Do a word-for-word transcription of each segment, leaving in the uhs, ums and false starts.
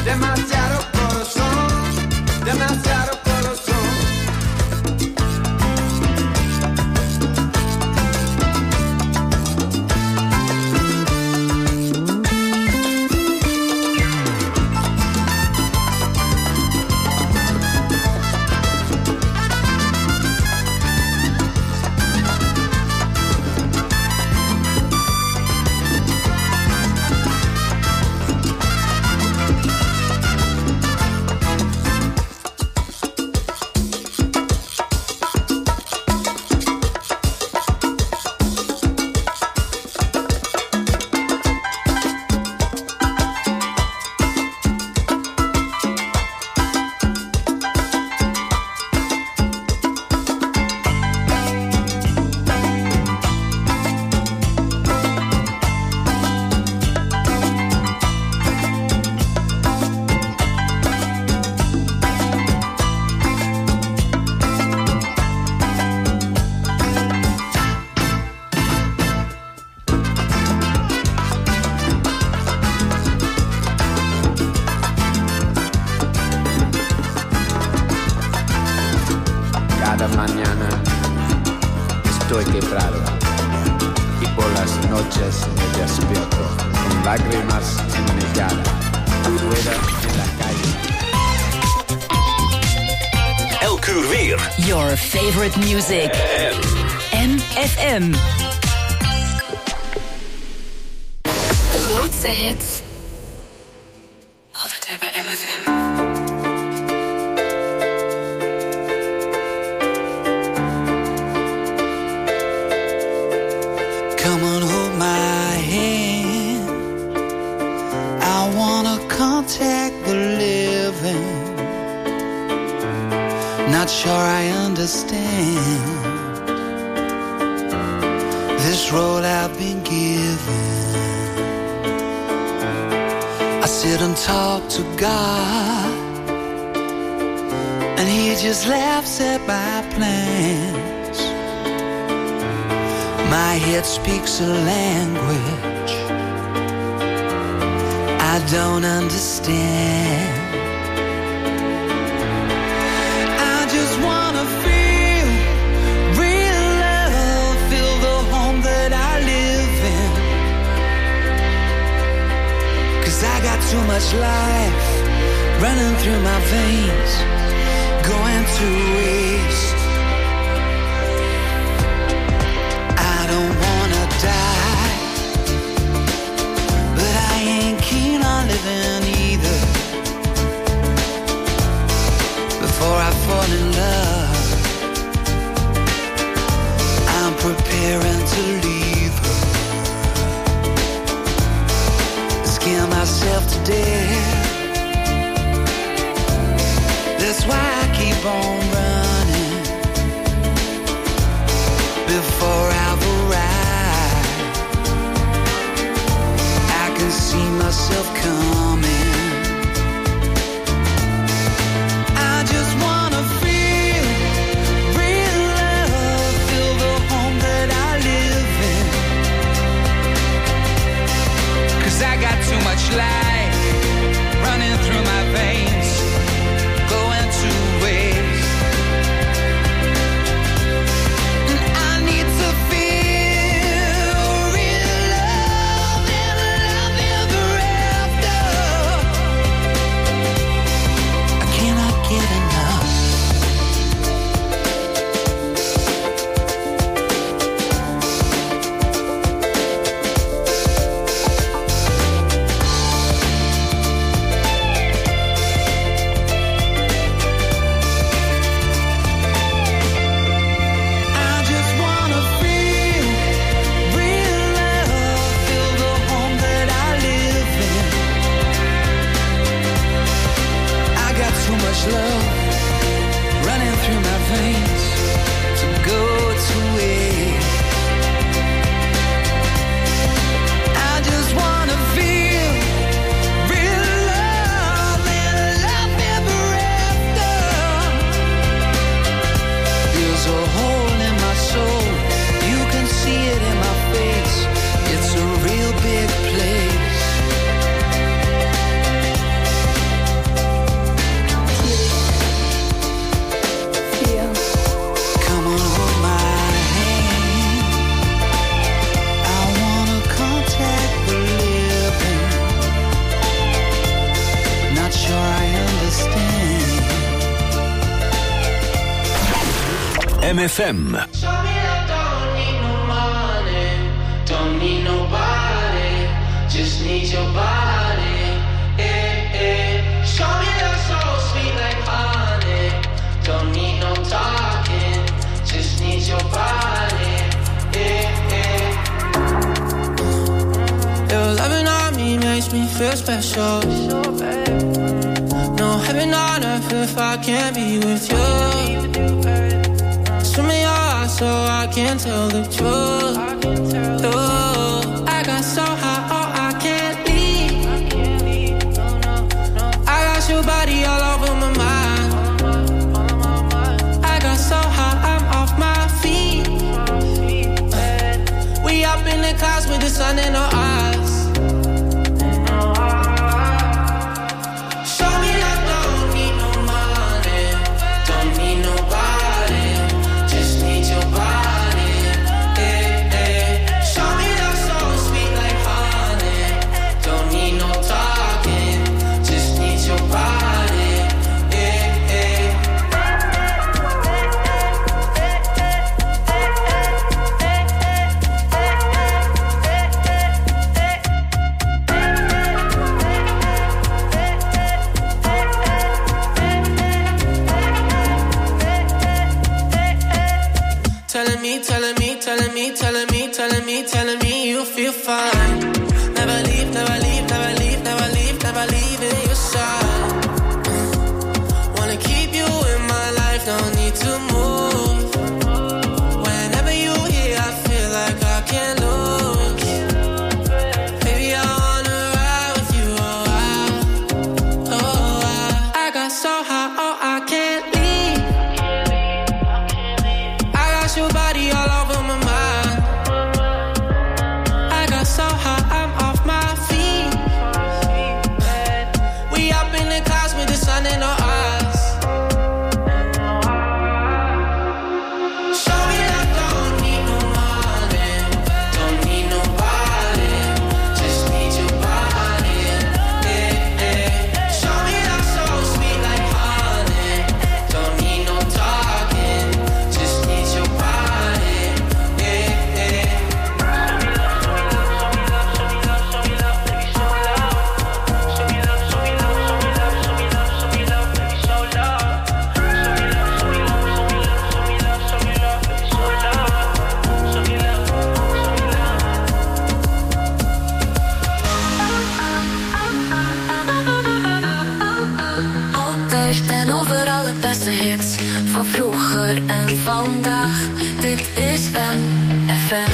demasiado corazón, demasiado corazón. Favorite music. M F M. The grootste hits. Altijd bij M F M. Come on, hold my hand. I wanna contact the living. Not sure I understand this road I've been given. I sit and talk to God, and He just laughs at my plans. My head speaks a language I don't understand. I got too much life running through my veins, going to waste. I don't wanna die, but I ain't keen on living either. Before I fall in love, I'm preparing to leave her. Scare myself to death. That's why I keep on running before I've arrived. I can see myself coming. I just wanna feel real love, feel the home that I live in. 'Cause I got too much life running through my veins, going to waste. And I need to feel real love and love ever after. I cannot get enough. Love running through my veins to go to waste. I just wanna feel real love and love ever after. There's a hole in my soul, you can see it in my face. It's a real big place. M F M. Just need your body, eh, eh. Show me that soul sweet like honey. Don't need no talking, just need your body, eh, eh. Your loving on me makes me feel special. No heaven on earth if I can't be with you. Swim me your eyes so I can tell the truth. Oh, I got so high, oh, I can't leave. I got your body all over my mind. I got so high, I'm off my feet. We up in the clouds with the sun in our eyes. Show me that don't need no money, don't need nobody, just need your body, eh, eh. Show me that soul sweet like honey, don't need no talking, just need your body, eh, eh. Telling me, telling me, telling me, telling me, telling me, telling me you feel fine. Never leave, never leave, never leave, never leave, never leave in your side. Wanna keep you in my life, don't need to move. Whenever you here, I feel like I can't lose. Baby, I wanna ride with you, oh, I, oh, I, I got so high, oh, I can't leave. I got your body all over my mind. I got so high, I'm off my feet. We up in the clouds with the sun in our eyes. Show me that don't need no money, don't need nobody, just need your body, eh, eh. Show me that soul sweet like honey, don't need no talking, just need your body, eh, eh. Altijd en overal het beste hits van vroeger en vandaag. Dit is M F M.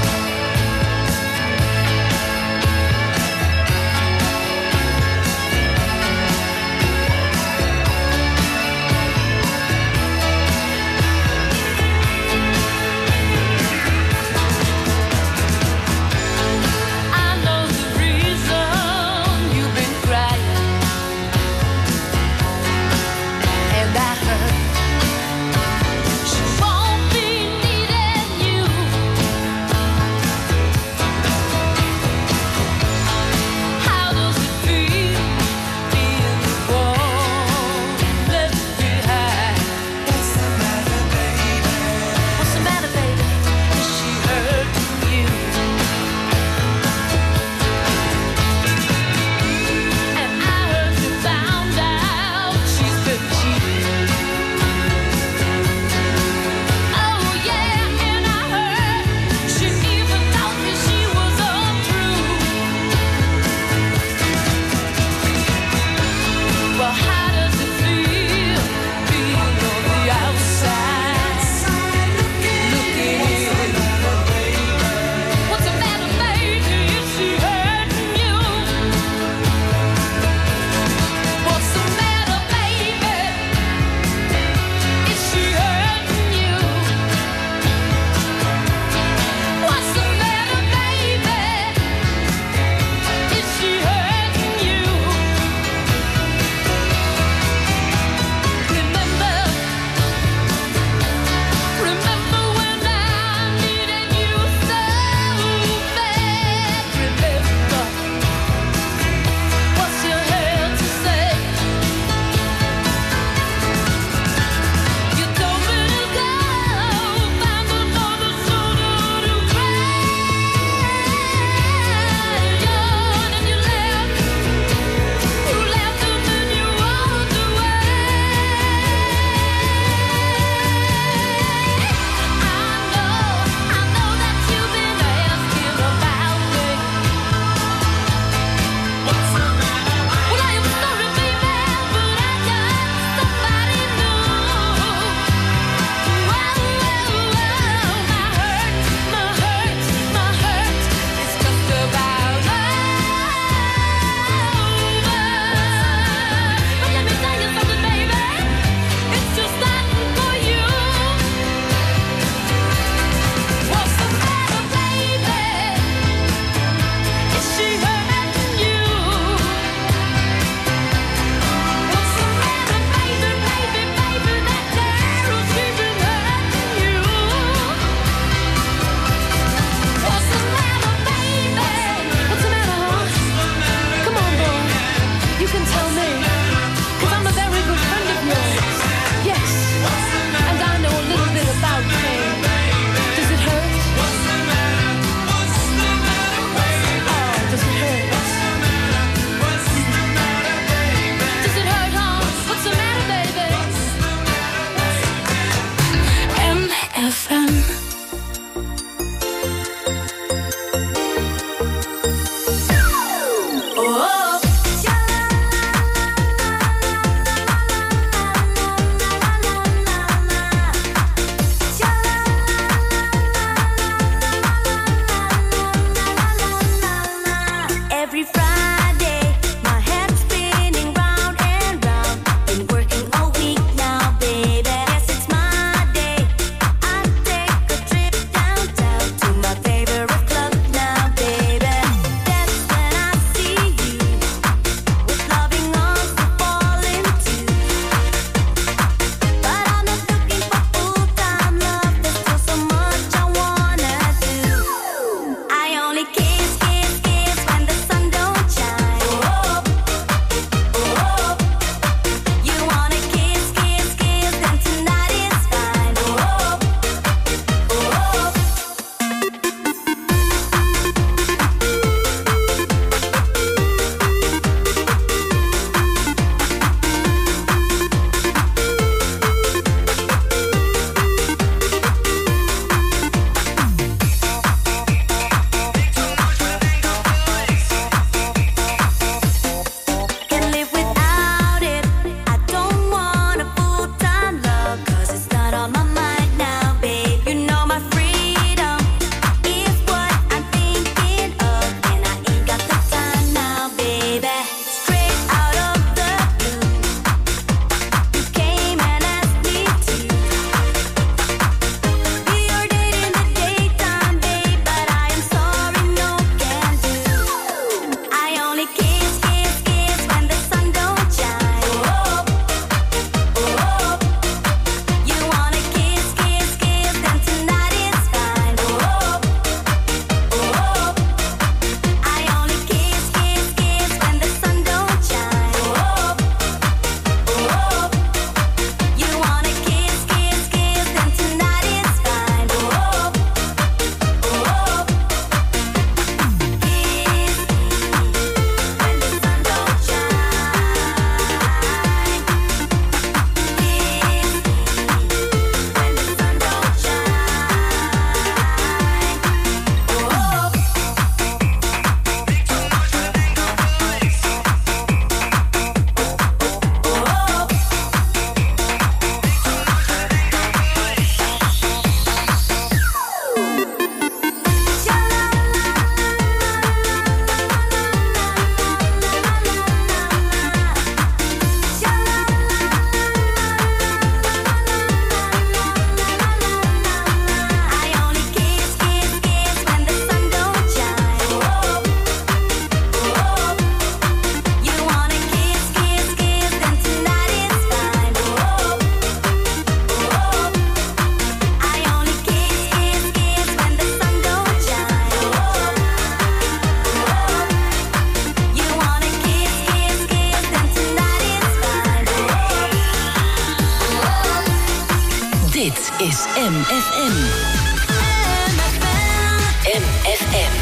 I know the reason you've been crying, and I heard she won't be needing you. is M F M. M F M.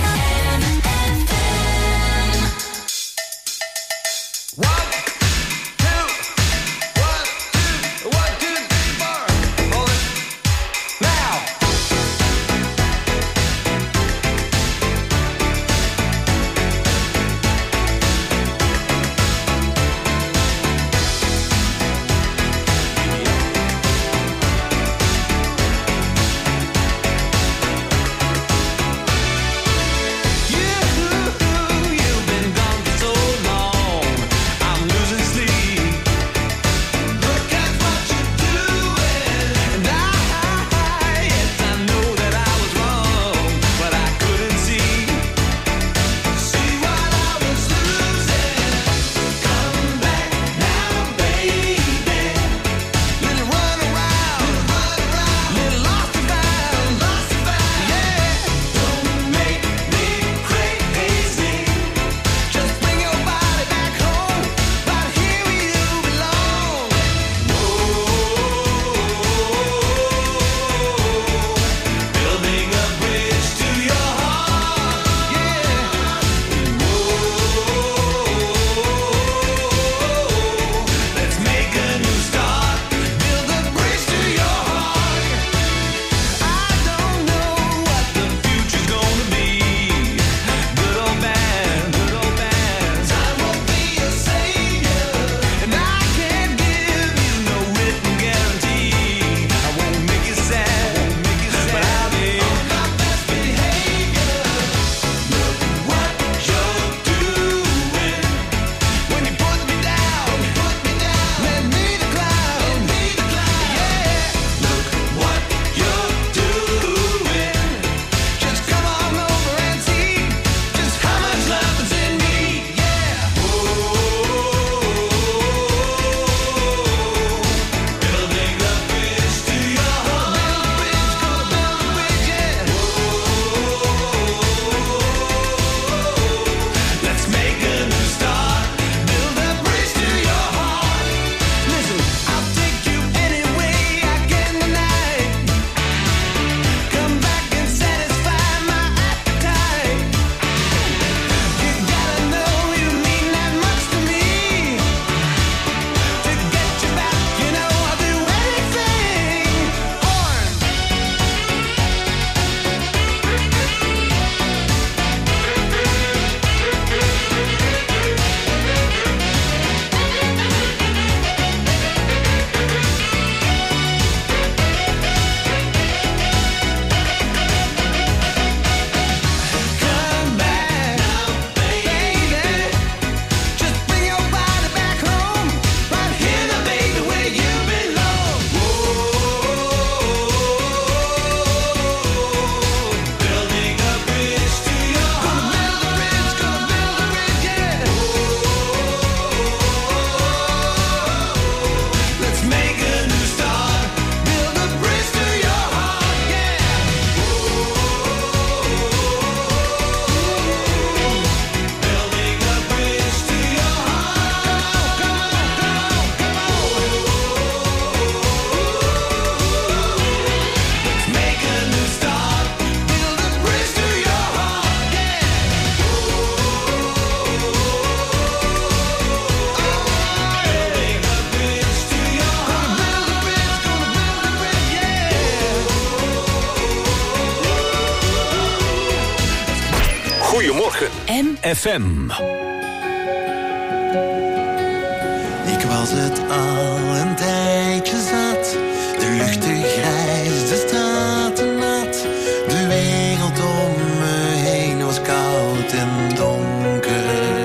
M F M. Ik was het al een tijdje zat. De lucht te grijs, de straten nat. De wereld om me heen was koud en donker.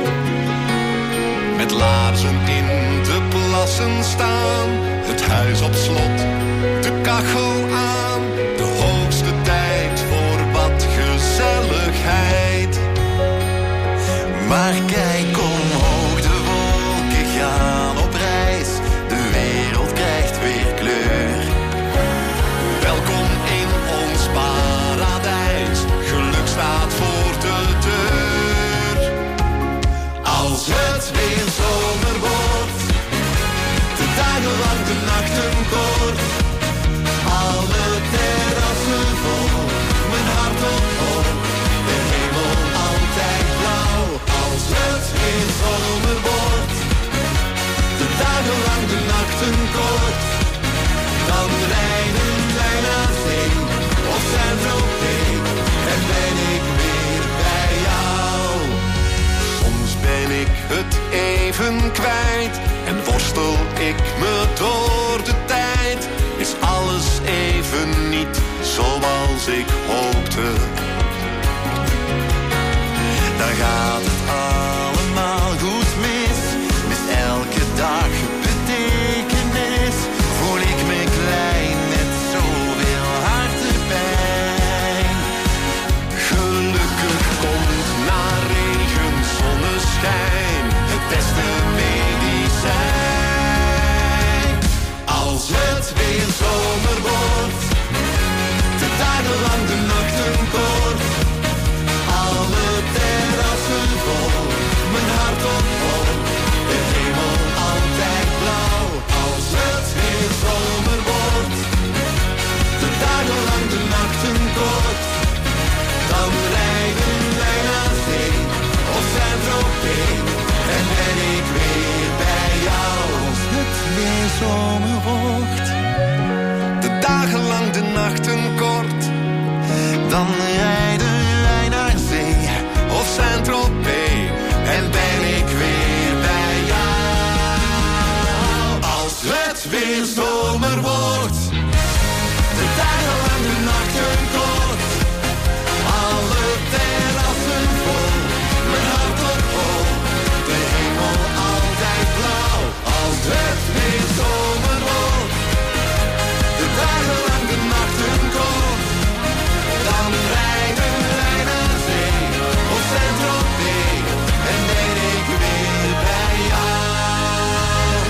Met laarzen in de plassen staan. Het huis op slot, de kachel aan. De hoogste tijd voor wat gezelligheid. Maar kijk omhoog, de wolken gaan op reis. De wereld krijgt weer kleur. Welkom in ons paradijs. Geluk staat voor de deur. Als het weer zomer wordt, de dagen lang, de nachten kort. weer zomer wordt, de dagen lang, de nachten kort, dan rijden wij naar zee of Saint-Tropez en ben ik weer bij jou. Soms ben ik het even kwijt en worstel ik me door de tijd. Is alles even niet zoals ik hoopte. Dan gaat het allemaal goed mis. Met elke dag betekenis. Voel ik me klein met zoveel hartepijn. Gelukkig komt na regen zonneschijn het beste medicijn. Als het weer zomer wordt, de dagen lang, de nachten kort, alle terrassen vol, mijn hart op vol, de hemel altijd blauw. Als het weer zomer wordt, de dagen lang, de nachten kort, dan rijden wij naar zee of Saint-Tropez en ben ik weer bij jou. Als het weer zomer wordt, de dagen lang, de nachten kort, dan rijden wij naar zee of Saint-Tropez en ben ik weer bij jou. Als het weer zomer wordt, de dagen lang, de nachten kort, alle terrassen vol, mijn hart op vol, de hemel altijd blauw. Als het weer zomer wordt, de dagen lang, de nachten kort, dan rijden wij naar zee of Saint-Tropez en ben ik weer bij jou.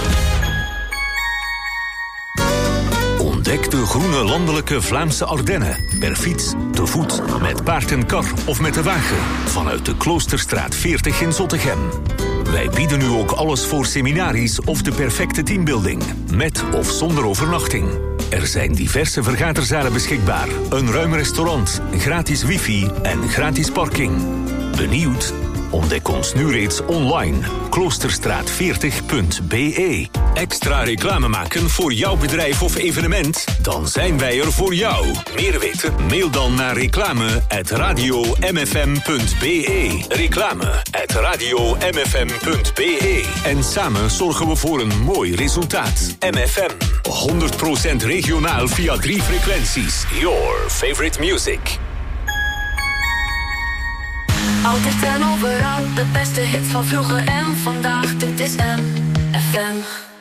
Ontdek de groene landelijke Vlaamse Ardennen. Per fiets, te voet, met paard en kar of met de wagen. Vanuit de Kloosterstraat veertig in Zottegem. Wij bieden nu ook alles voor seminaries of de perfecte teambuilding. Met of zonder overnachting. Er zijn diverse vergaderzalen beschikbaar. Een ruim restaurant, gratis wifi en gratis parking. Benieuwd? Ontdek ons nu reeds online. kloosterstraat veertig punt b e. Extra reclame maken voor jouw bedrijf of evenement? Dan zijn wij er voor jou. Meer weten? Mail dan naar reclame at radio m f m punt b e. Reclame at radio m f m punt b e. En samen zorgen we voor een mooi resultaat. M F M. honderd procent regionaal via drie frequenties. Your favorite music. Altijd en overal, de beste hits van vroeger en vandaag. Dit is M F M.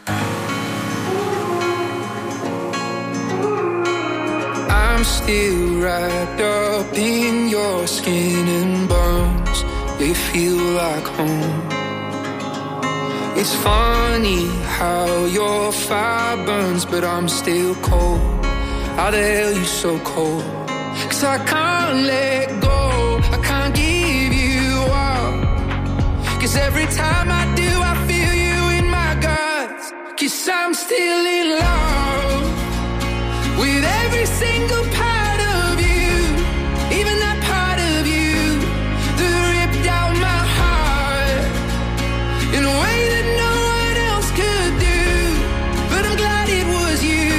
I'm still wrapped up in your skin and bones. They feel like home. It's funny how your fire burns, but I'm still cold. How the hell you so cold? 'Cause I can't let go, I can't give you up. 'Cause every time I do, I feel you in my guts. 'Cause I'm still in love with every single part of you, even that part of you that ripped out my heart in a way that no one else could do. But I'm glad it was you.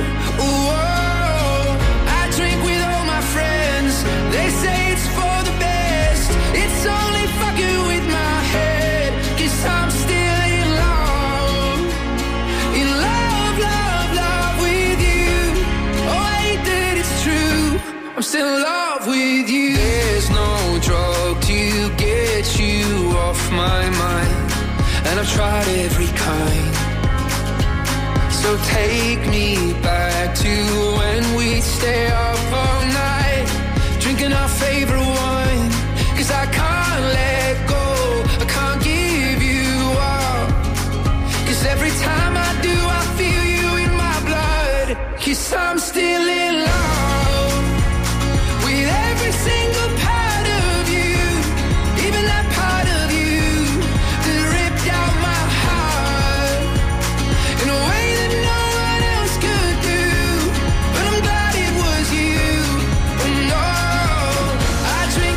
Whoa, I drink with all my friends. They say it's for the best. It's only fucking with my head. 'Cause I'm still in love, in love, love, love with you. Oh, I hate that it's true, I'm still in love with you. There's no drug to get you off my mind, and I've tried every kind. So take me back to when we'd stay up all night, drinking our favorite wine. 'Cause I can't let go, I can't give you up. 'Cause every time I do, I feel you in my blood. 'Cause I'm still in love with every single part of you, even that part of you that ripped out my heart in a way that no one else could do. But I'm glad it was you. Oh no, I drink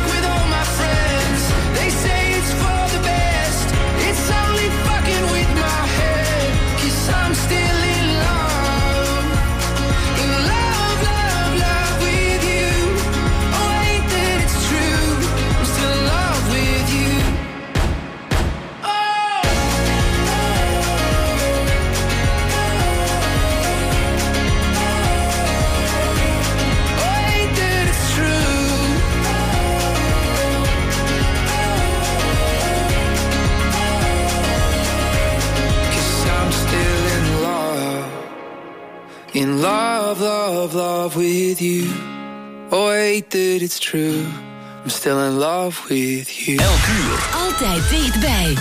In love, love, love with you. Oh, wait that it's true. I'm still in love with you. Elk uur. Altijd dichtbij.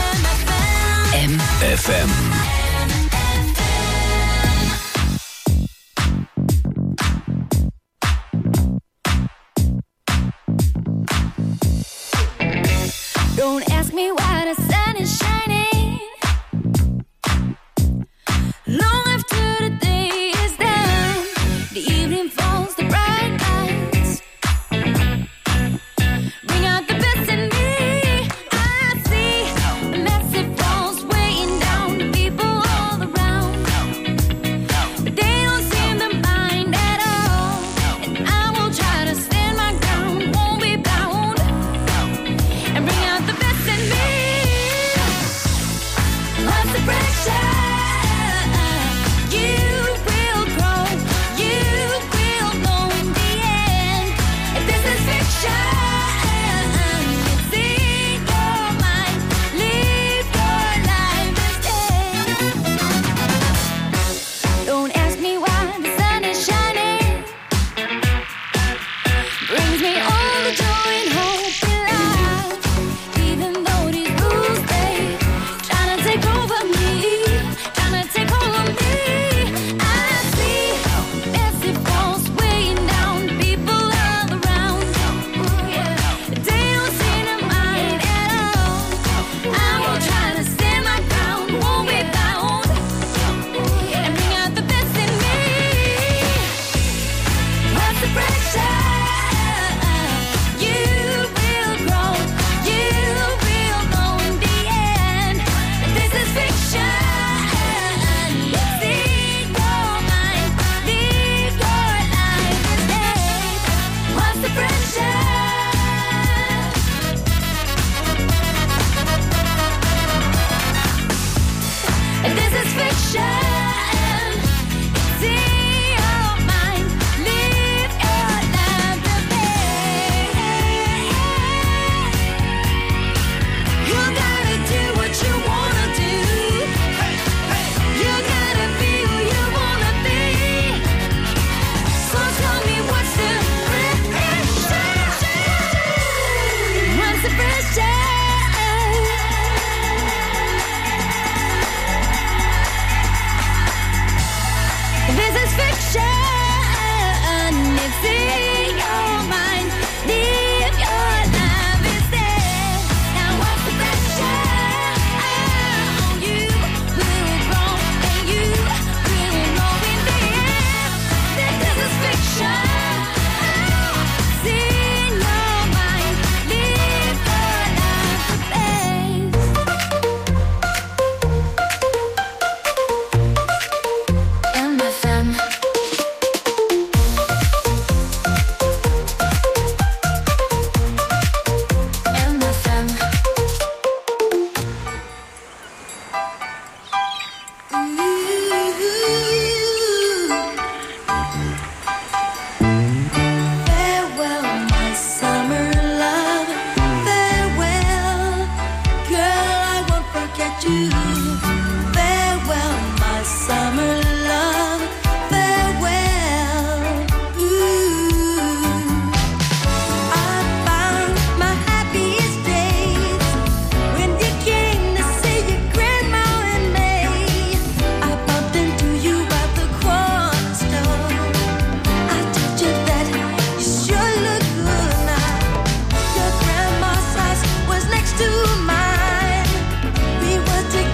M F M. Don't ask me why the sun is shining long after the day is done. The evening falls, the bright lights bring out the best in me. I see the massive walls weighing down the people all around, but they don't seem to mind at all. And I will try to stand my ground, won't be bound, and bring out the best in me. What's the pressure? You will grow, you will know in the end. If this is fiction, it's in your mind. Live your life instead. Don't ask me why the sun is shining. Brings me all the joy and hope in life. Even though these rules they trying to take over me, trying to take hold of me. I see massive walls weighing down people all around. They don't seem to mind at all. I will try to stand my ground, won't be bound, and bring out the best in me. What's the pressure? You will grow, you will know in the end. This is fiction, it's in your mind. Live your life instead. What's the pressure? This is fiction, it's in your mind. Live your life today. You gotta do what you wanna do. You gotta be who you wanna be. So tell me what's the pressure? What's the pressure? This is fiction, it's in your mind. Live your life instead. Now what's the pressure? You will grow and you will know in the end that this is fiction. It's in your mind. Live your life today. M F M. M F M. Farewell, my summer love. Farewell, girl, I won't forget you. Farewell, my summer love. Farewell. Ooh. I found my happiest days when you came to see your grandma and me. I bumped into you at the corner store. I told you that you sure look good now. Your grandma's house was next to mine. We were together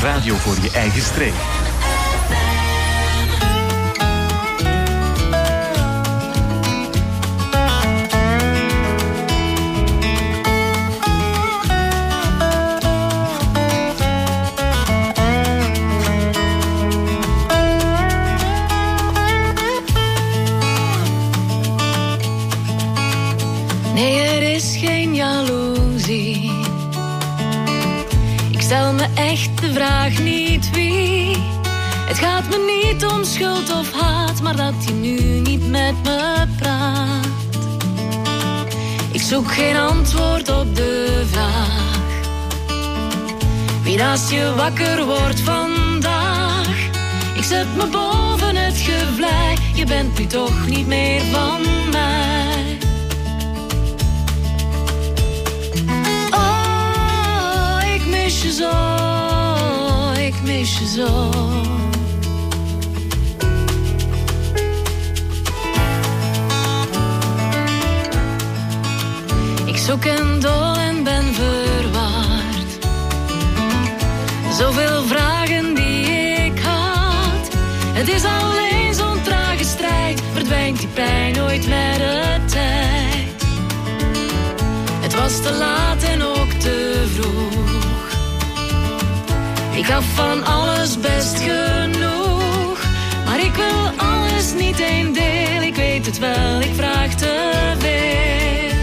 Radio voor je eigen streek. Nee, er is geen jaloezie. Ik stel me echt de vraag niet wie. Het gaat me niet om schuld of haat, maar dat hij nu niet met me praat. Ik zoek geen antwoord op de vraag wie naast je wakker wordt vandaag. Ik zet me boven het gevlei, je bent nu toch niet meer van mij. Ik mis je zo, ik mis je zo. Ik zoek en dol en ben verward. Zoveel vragen die ik had. Het is alleen zo'n trage strijd. Verdwijnt die pijn ooit met de tijd? Het was te laat en ook te vroeg. Ik gaf van alles best genoeg, maar ik wil alles niet één deel. Ik weet het wel, ik vraag te veel.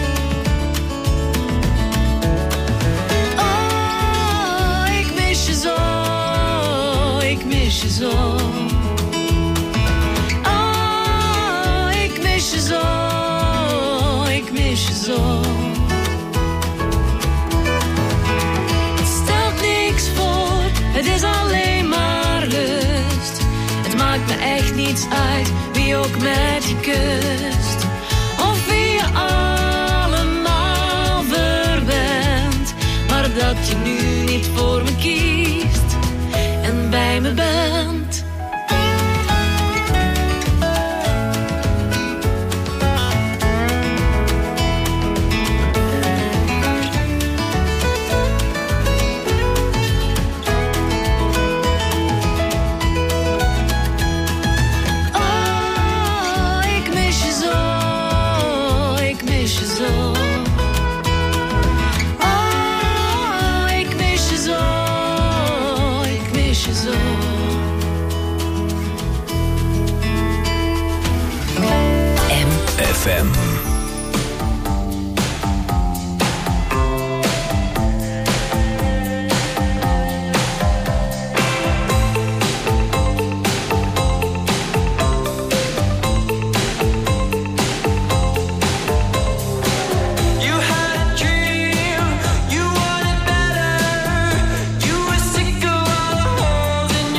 Oh, ik mis je zo, ik mis je zo. Oh, ik mis je zo, ik mis je zo. Het is alleen maar lust. Het maakt me echt niets uit wie ook met je kust. Of wie je allemaal verwendt. Maar dat je nu niet voor me kiest en bij me bent. F M. You wanted better. You were sick of all the holes in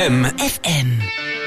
M. F M.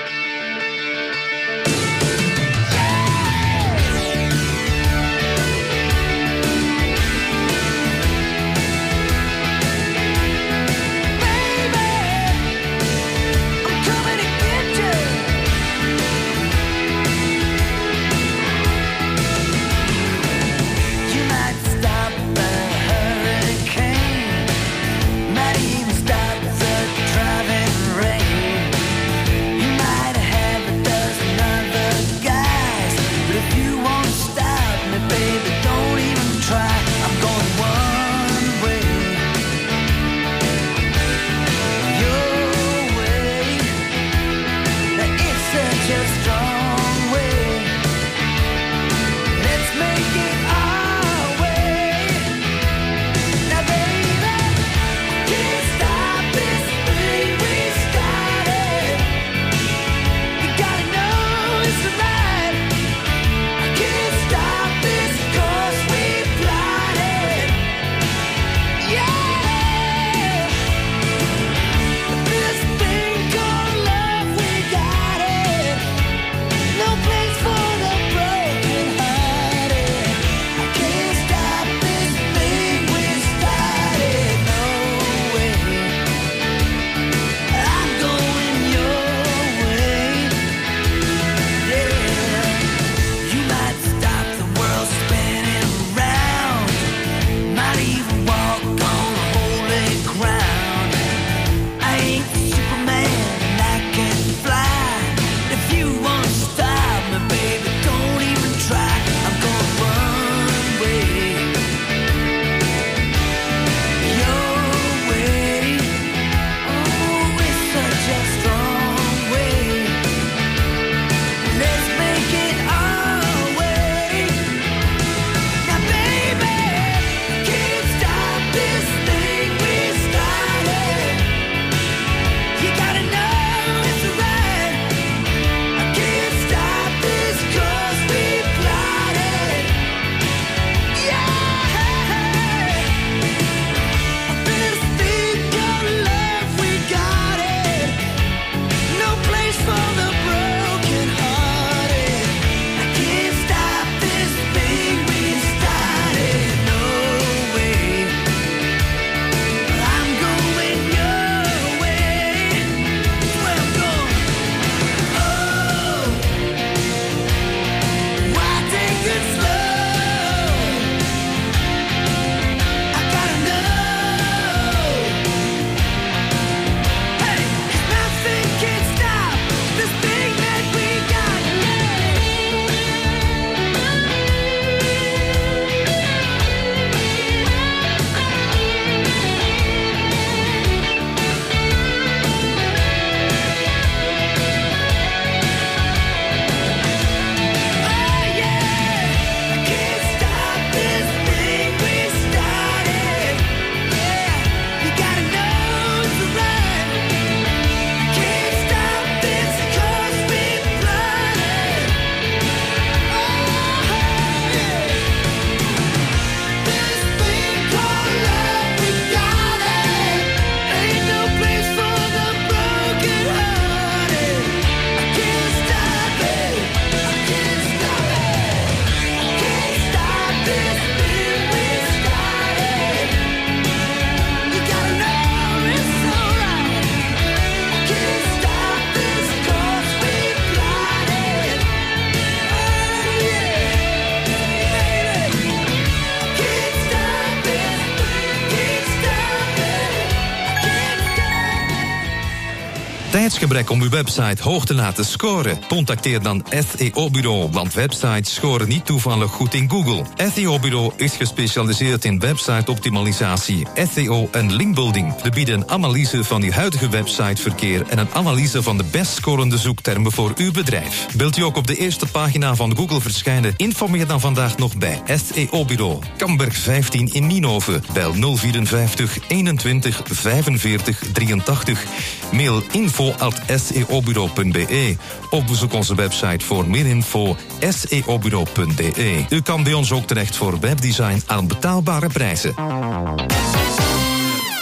Tijdsgebrek om uw website hoog te laten scoren? Contacteer dan S E O-bureau, want websites scoren niet toevallig goed in Google. S E O-bureau is gespecialiseerd in website-optimalisatie, S E O en linkbuilding. We bieden een analyse van uw huidige websiteverkeer en een analyse van de best scorende zoektermen voor uw bedrijf. Wilt u ook op de eerste pagina van Google verschijnen? Informeer dan vandaag nog bij S E O-bureau. Kamberg vijftien in Nienhoven. Bel nul vierenvijftig eenentwintig vijfenveertig drieëntachtig. Mail info at s e o bureau punt b e. Of bezoek onze website voor meer info s e o bureau punt b e. U kan bij ons ook terecht voor webdesign aan betaalbare prijzen.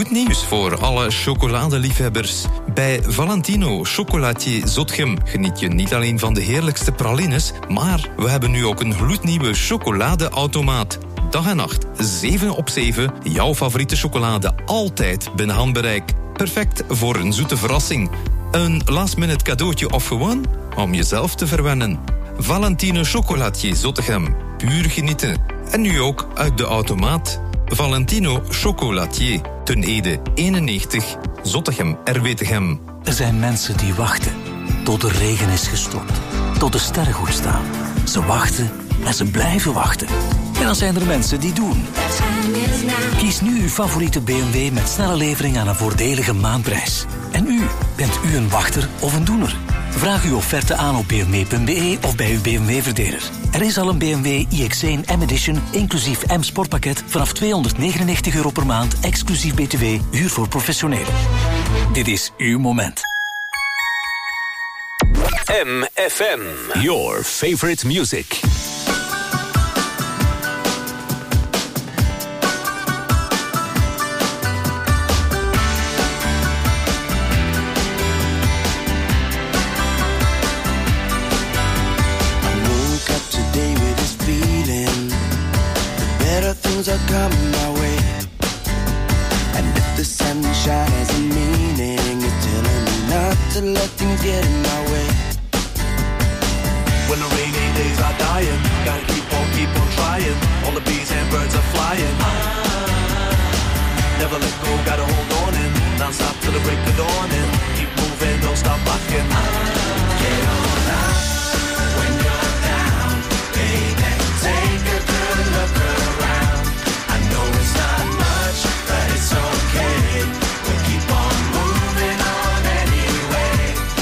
Goed nieuws voor alle chocoladeliefhebbers. Bij Valentino Chocolatier Zotgem geniet je niet alleen van de heerlijkste pralines, maar we hebben nu ook een gloednieuwe chocoladeautomaat. Dag en nacht, zeven op zeven, jouw favoriete chocolade altijd binnen handbereik. Perfect voor een zoete verrassing. Een last-minute cadeautje of gewoon om jezelf te verwennen. Valentino Chocolatier Zottegem. Puur genieten. En nu ook uit de automaat. Valentino Chocolatier. Ten Ede eenennegentig. Zottegem, Erwetegem. Er zijn mensen die wachten tot de regen is gestopt. Tot de sterren goed staan. Ze wachten en ze blijven wachten. En dan zijn er mensen die doen. Kies nu uw favoriete B M W met snelle levering aan een voordelige maandprijs. En u, bent u een wachter of een doener? Vraag uw offerte aan op b m w punt b e of bij uw B M W-verdeler. Er is al een B M W i X één M-Edition, inclusief M-Sportpakket, vanaf tweehonderdnegenennegentig euro per maand, exclusief B T W, huur voor professionelen. Dit is uw moment. M F M, your favorite music. Are coming my way, and if the sunshine has a meaning, it's telling me not to let things get in my way. When the rainy days are dying, gotta keep on, keep on trying. All the bees and birds are flying. Ah, never let go, gotta hold on in. Non-stop till the break of dawn and keep moving, don't stop rocking. Ah, get on up when you're down, baby. Take a good look around. It's not much, but it's okay. We'll keep on moving on anyway.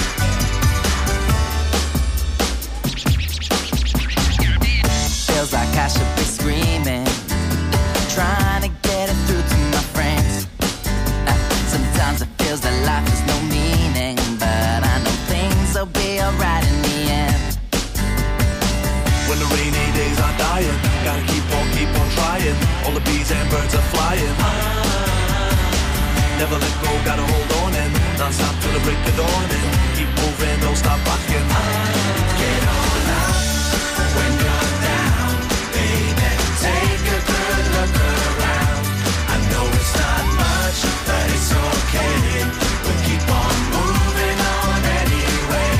Feels like I should be screaming, trying to get it through to my friends. Uh, sometimes it feels that life has no meaning, but I know things will be alright in the end. When the rainy days are dying, gotta keep on, keep on trying. All the bees and birds are flying. Ah, never let go, gotta hold on and non-stop till the break of dawn and keep moving, don't stop rocking. Ah, get on up when you're down, baby. Take a good look around. I know it's not much, but it's okay. We'll keep on moving on anyway.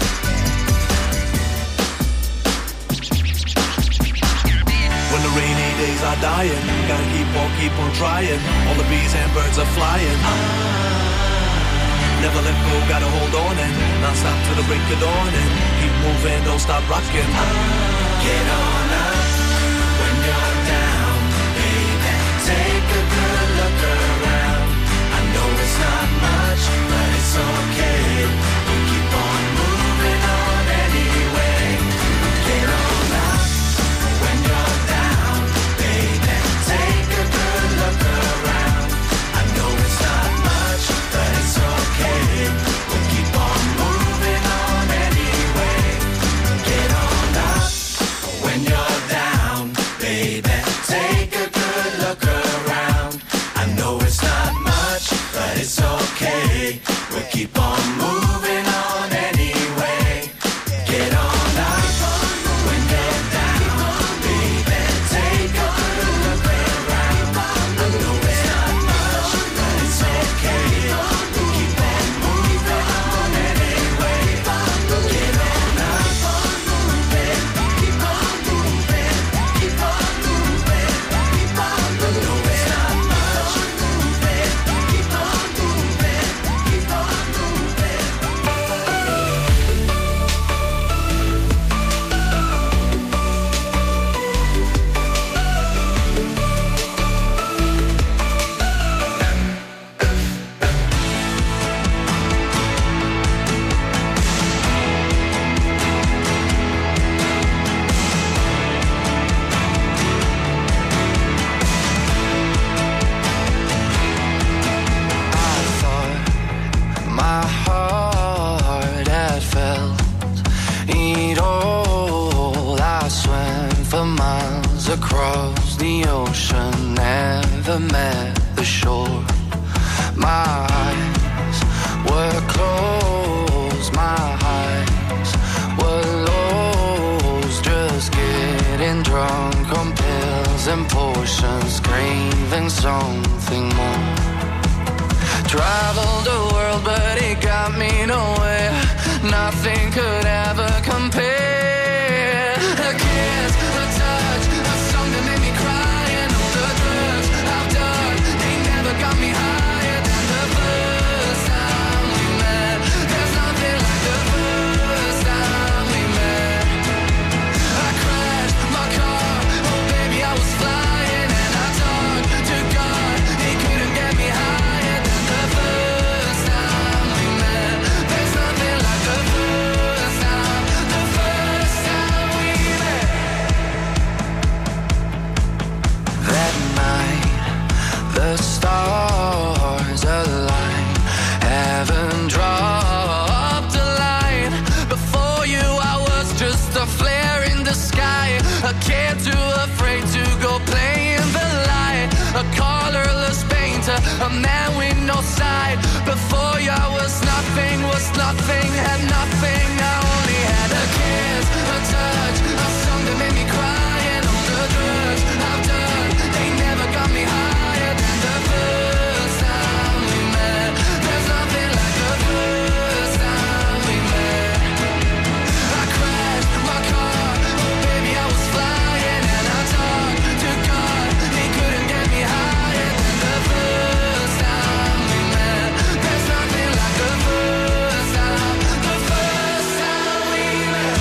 When the rainy days are dying, gotta keep on, keep on trying. All the bees and birds are flying. Ah, never let go, gotta hold on and non-stop till the break of dawn and keep moving, don't stop rocking. Ah, get on up when you're down, baby. Take a good look around. I know it's not much, but it's okay. We'll keep on moving on anyway. Get on up when you're down, baby. Take a good look around. I know it's not much, but it's okay. We'll keep on moving on anyway. Get on up when you're down, baby. Take a good look around. I know it's not much, but it's okay. We'll keep on moving on anyway. Get on up when you're down, baby. Take a good look around. I know it's not much, but it's okay. We'll keep on moving on anyway. Get on up, keep on moving, keep on moving, keep on moving. I know it's not much, keep on moving, keep on moving. I thought my heart had felt it all. I swam for miles across the ocean, never met the shore. pills and potions, craving something more. Traveled the world, but it got me nowhere. Nothing could ever compare. A kiss, a touch, a song that made me cry, and all the drugs I've done, they never got me higher than the first time we met. There's nothing like the first time we met. I crashed my car, oh baby I was flying, and I talked to God, he couldn't get me higher than the first time we met. There's nothing like the first time, the first time we met. That night, the stars aligned, heaven dropped a line. Before you I was just a flare in the sky, a kid too afraid to go play in the light, a colorless painter, a man with no side. Before you I was nothing, was nothing, had nothing. I only had a kiss, a touch, a song that made me cry, and all the drugs I've done, they never got me higher than the first time we met. There's nothing like the first time we met. I crashed my car, oh baby I was flying, and I talked to God, he couldn't get me higher than the first time we met. There's nothing like the first time, the first time we met.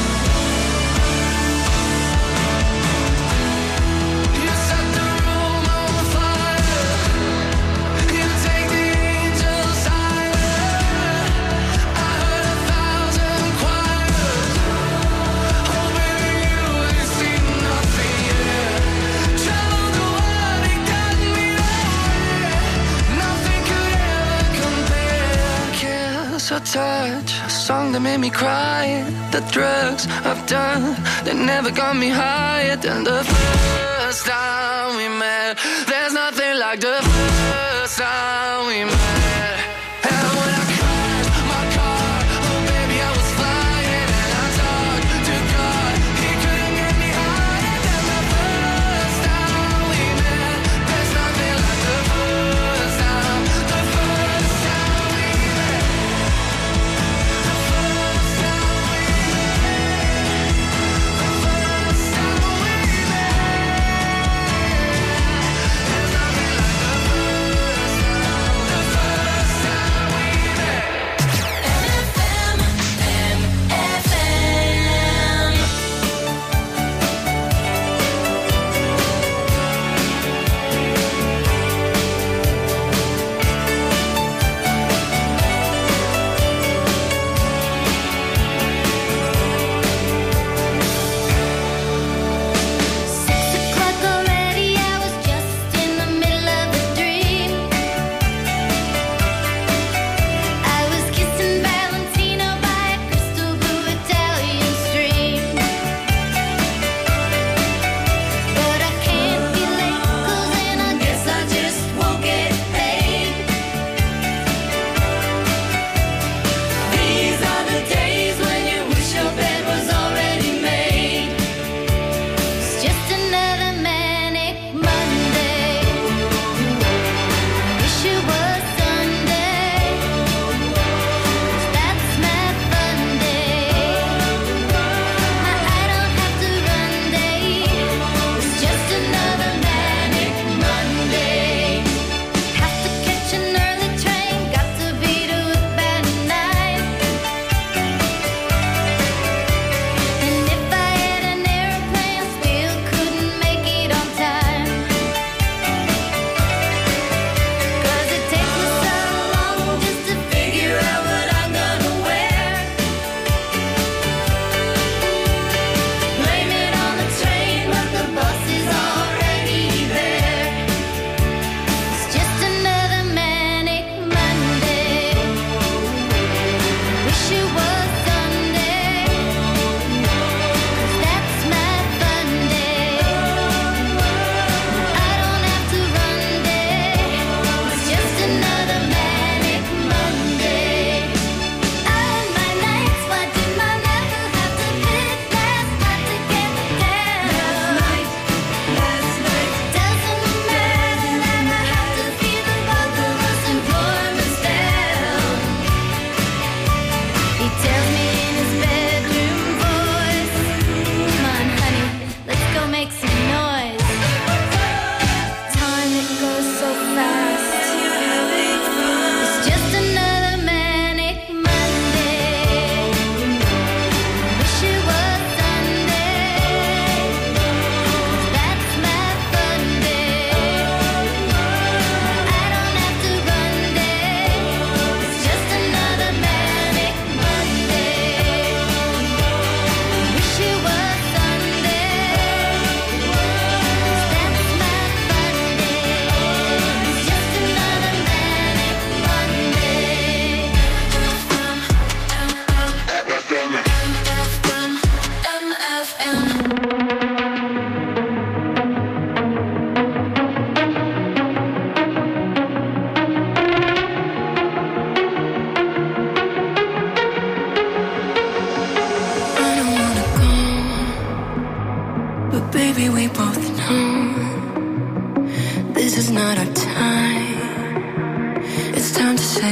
You set the room on fire, you take the angels higher. I heard a thousand choirs, oh baby you ain't seen nothing yet. Traveled the world, it got me nowhere. Nothing could ever compare. Kiss, a touch, a song that made me cry. The drugs I've done, they never got me higher than the first time we met. There's nothing like the first time we met. And when I crashed my car, oh baby I was flying, and I talked to God, he couldn't get me higher than the first time we met. There's nothing like the first time, the first time we met. The first time we met. The first time we met. There's nothing like the first time, the first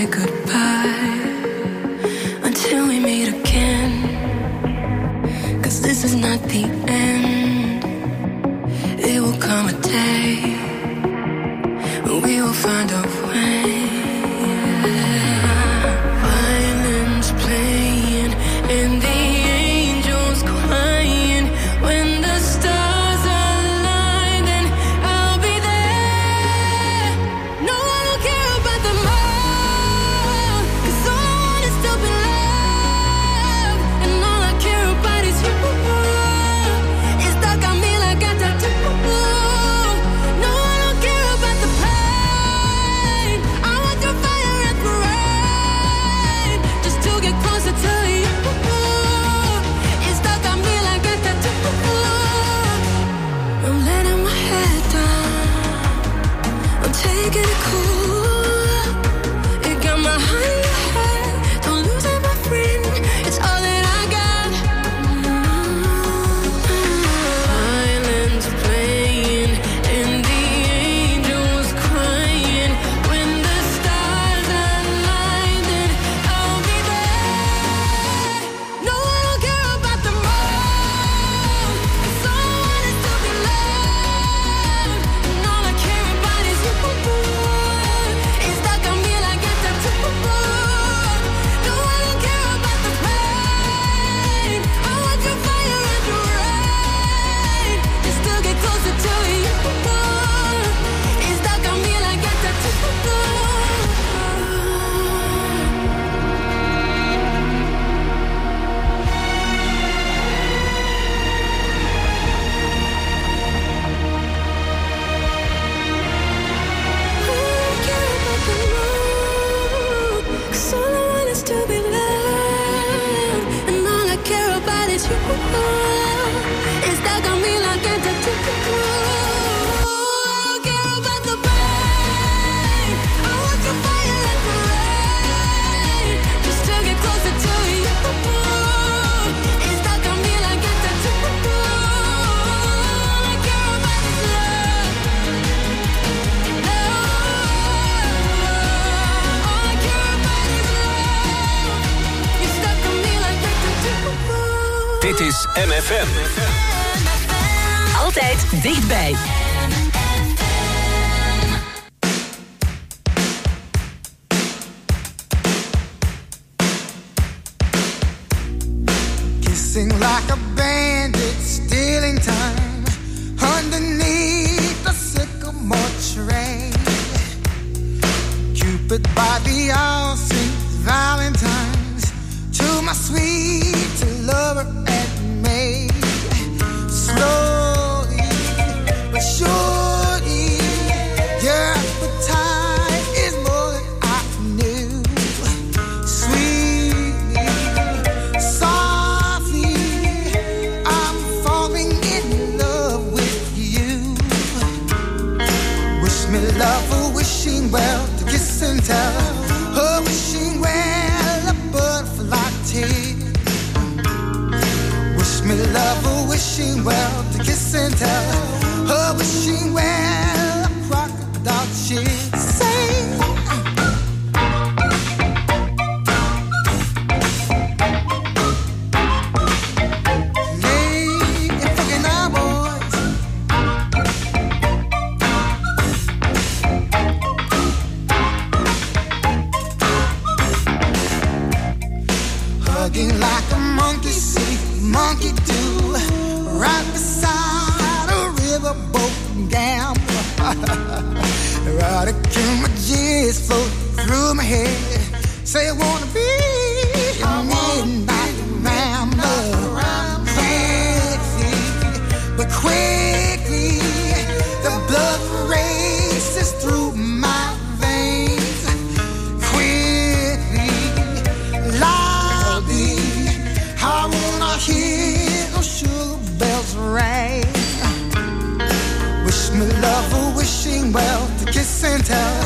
say goodbye until we meet again. 'Cause this is not the end. It will come a day when we will find a way. Violins playing and the angels crying. When the stars align, then I'll be there. No, I don't care about the more, 'cause all I want is to be loved, and all I care about is you. It's stuck on me like a tattoo. No, I don't care about the pain. I want the fire and the rain, just to get closer to you. It's stuck on me like a tattoo. I'm letting my head down, I'm taking it cool. It got my heart in your head, don't lose it, my friend. It's all that I got. Violins playing and the angels crying. When the stars align, then I'll be there. No, I don't care about the more, 'cause all I want is to be loved, and all I care about is you. It's stuck on me like a tattoo. No, I don't care about the pain. I want your fire and your rain, just to get closer to you. It's stuck on me like a tattoo. Cause all I want is to be loved, and all I care about is you. It's stuck on me like a tattoo. I don't care about the pain. I want your fire and the rain, just to get closer to you. It's stuck on me like a tattoo. All I care about is love. All I care about is love. You're stuck on me like a tattoo. Dit is M F M. Altijd dichtbij. Kissing like a bandit, stealing time underneath the sycamore tree. Cupid by the all Saint Valentine's, to my sweet lover and me. Slowly but surely, your appetite is more than I knew. Sweetly, softly, I'm falling in love with you. Wish me love, a wishing well to kiss and tell. A wishing well, a butterfly tale. Wish me love, a wishing well to kiss and tell. A wishing well, a crocodile chill. Sing. Hugging like a monkey see, monkey do, right beside a riverboat gambler. Right a images float through my head. Say I wanna be a midnight rambler. Quickly, but quickly, the blood races through my veins. Quickly, loudly, I wanna hear those sugar bells ring. Wish me love, a wishing well to kiss and tell.